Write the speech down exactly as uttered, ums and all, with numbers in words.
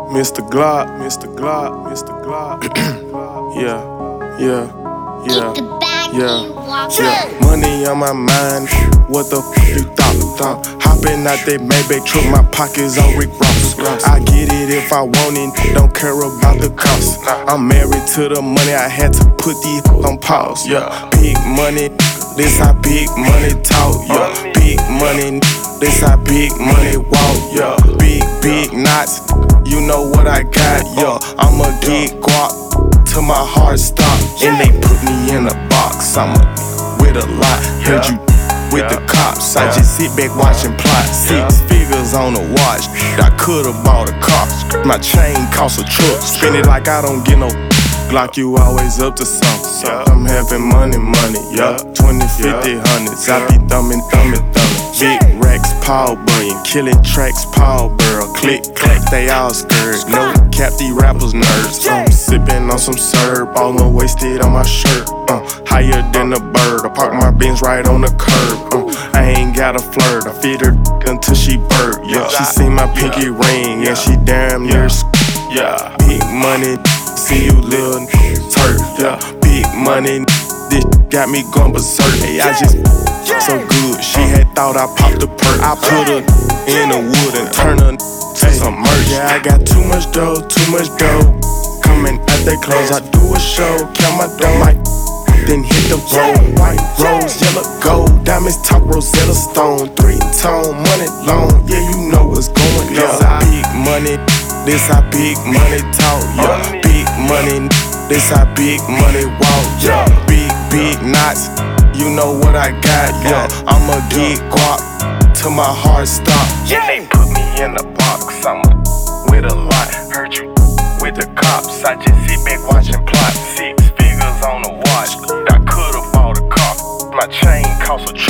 Mister Glock, Mister Glock, Mister Glock. yeah, yeah, yeah, yeah, yeah. Money on my mind, what the f you thought? thought? Hopping out that Maybach truck, my pockets on Rick Ross. I get it if I want it, don't care about the cost. I'm married to the money, I had to put these on pause. Yeah, big money, this how big money talk. Yeah, big money, this how big money walk. Yeah, big big knots. You know what I got, yeah. I'ma get guap till my heart stop. And they put me in a box. I'm a with a lot. Heard you with the cops. I just sit back watching plot. Six figures on the watch. I could've bought a car. My chain cost a truck. Spend it like I don't get no Glock. You always up to something. I'm having money, money, yeah. twenty, fifty, hundreds. I be thumbing, thumbing, thumbing. Big racks, Paul Bunyan, killing tracks, Paul Burrow. Click, click, they all scared. No cap, these rappers nerds. I'm sipping on some syrup, all on wasted on my shirt. Uh, higher than a bird. I park my Benz right on the curb. Uh, I ain't got a flirt. I feed her until she bird. Yeah, she seen my pinky ring and she damn near. Yeah, big money, see you little turd. Yeah, big money, this got me going berserk. Hey, I just so good. She had thought I popped a perk. I put her in the wood and turn her to some merch. Yeah, I got too much dough, too much dough. Coming at they clothes, I do a show, count my dough, might then hit the road. White rose, yellow gold, diamonds top Rosetta Stone, three tone, money long. Yeah, you know what's going on. Yeah, big money, this how big money talk. Yeah, big money, this how big money walk. Yeah, big big knots. You know what I got, yeah. I'ma get guap till my heart stop. Yeah, they put me in a box. I'm with a lot. Heard you with the cops. I just sit back watching plot. Six figures on the watch. I could've bought a car. My chain cost a